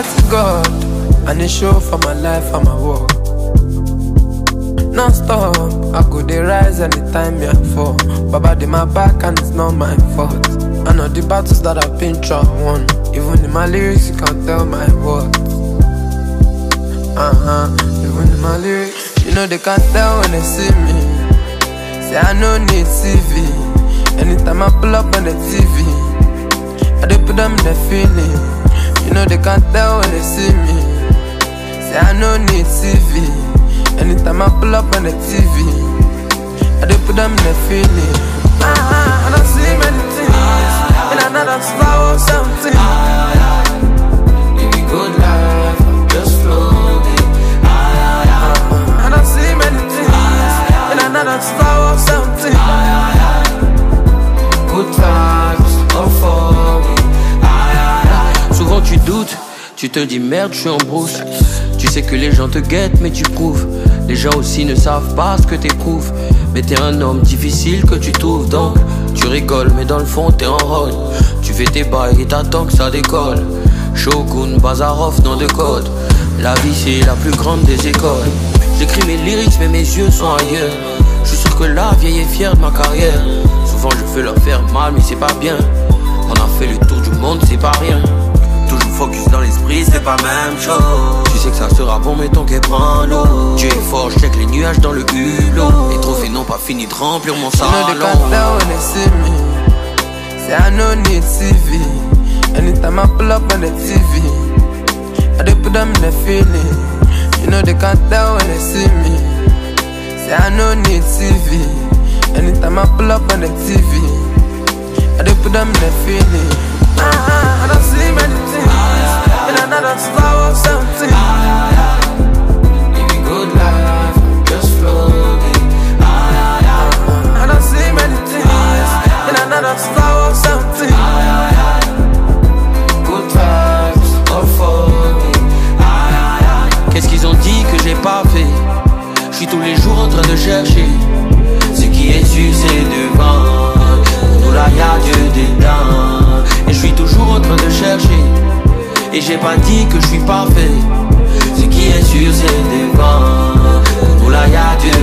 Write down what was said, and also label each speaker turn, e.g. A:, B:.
A: to God, and it show for my life and my work. Non-stop, I go dey rise anytime me I fall. Baba dey my back and it's not my fault. I know the battles that I've been through I won. Even in my lyrics you can't tell my words. Even in my lyrics, you know they can't tell when they see me. Say I no need TV. Anytime I pull up on the TV, I dey put them in the feeling. You know they can't tell when they see me. Say I no need TV. Anytime I pull up on the TV, I dey put them in the feeling. I don't see many things in another flower or something.
B: Give me good life, I'm just floating.
A: I don't see many things in another flower or something.
B: Good vibes, all for me.
C: Souvent tu doutes, tu te dis merde, je suis en brousse. Tu sais que les gens te guettent mais tu prouves. Les gens aussi ne savent pas ce que t'éprouves. Mais t'es un homme difficile que tu trouves. Donc tu rigoles mais dans le fond t'es en rôle. Tu fais tes bails et t'attends que ça décolle. Shogun, Bazarov, nom de code. La vie c'est la plus grande des écoles. J'écris mes lyrics mais mes yeux sont ailleurs. Je suis sûr que la vieille est fière de ma carrière. Souvent je veux leur faire mal mais c'est pas bien. On a fait le tour du monde, c'est pas rien. Toujours focus dans l'esprit, c'est pas même chose. Tu sais que ça sera bon, mais ton quai prend l'eau. Dieu est fort, je check les nuages dans le hulot. Les trophées n'ont pas fini de remplir mon salon.
A: You know they can't tell when they see me. Say I no need TV. Anytime I pull up on the TV, I dey put them in the feeling. You know they can't tell when they see me. Say I no need TV. Anytime I pull up on the TV, I dey put them in the feeling. I don't see many things in another flower or something.
B: Give me good life, I'm just floating.
A: I don't see many things in another flower or something.
B: Good vibes, all for me.
C: Qu'est-ce qu'ils ont dit que j'ai pas fait? Je suis tous les jours en train de chercher. Ce qui est su c'est devant. Pour nous là y'a Dieu dedans. Et je suis toujours en train de chercher. Et j'ai pas dit que je suis parfait. Ce qui est sûr c'est devant. Pour nous là y'a Dieu